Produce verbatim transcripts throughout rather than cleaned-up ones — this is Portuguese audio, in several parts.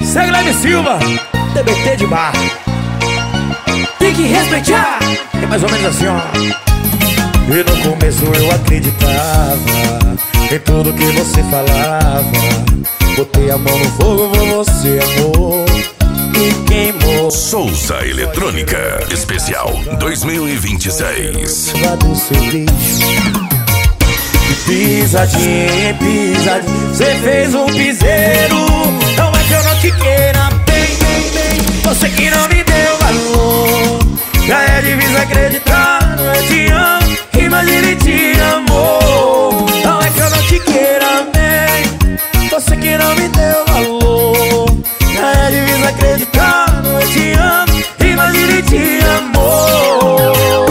Segue Leme Silva, T B T de bar. Tem que respeitar. É mais ou menos assim, ó. E no começo eu acreditava em tudo que você falava. Botei a mão no fogo por você, amor, e queimou. Souza Eletrônica Especial dois mil e vinte e seis. Do seu lixo. Pisadinha, pisadinha, cê fez um piseiro. Não é que eu não te queira bem, bem, bem. Você que não me deu valor. Já é difícil acreditar no eu te amo. Imagine te amor. Não é que eu não te queira bem. Você que não me deu valor. Já é difícil acreditar no eu te amo. Imagine te amor.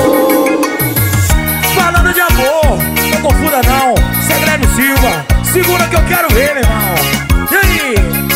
Falando de amor, não confunda não. Segue Leme Silva, segura que eu quero ver, meu irmão. E aí?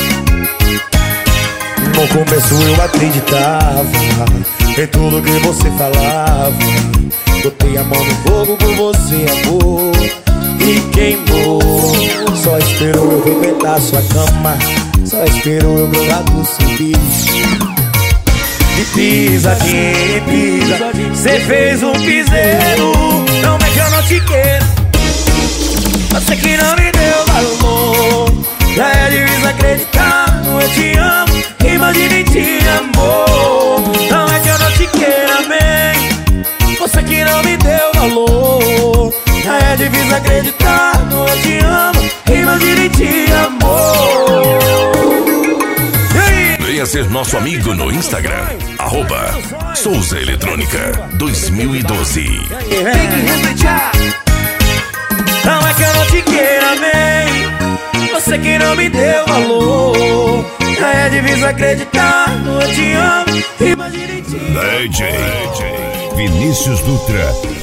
No começo eu acreditava em tudo que você falava. Botei a mão no fogo por você, amor, e queimou. Só esperou eu frequentar sua cama. Só esperou eu provar do seu bicho. E pisadinha, pisadinha, cê fez um piseiro. Não é que eu não te quero. Você que não me deu valor. Já é difícil acreditar no eu te amo. Imagine te amor. Não é que eu não te queira bem. Você que não me deu valor. Já é difícil acreditar no eu te amo. Imagine te amor. Venha ser nosso amigo no Instagram, arroba Souza Eletrônica dois mil e doze. Tem que respeitar. Não é que eu não te queira bem. Você que não me deu valor. Já é difícil acreditar no eu te amo. Imagine te D J Vinícius Dutra.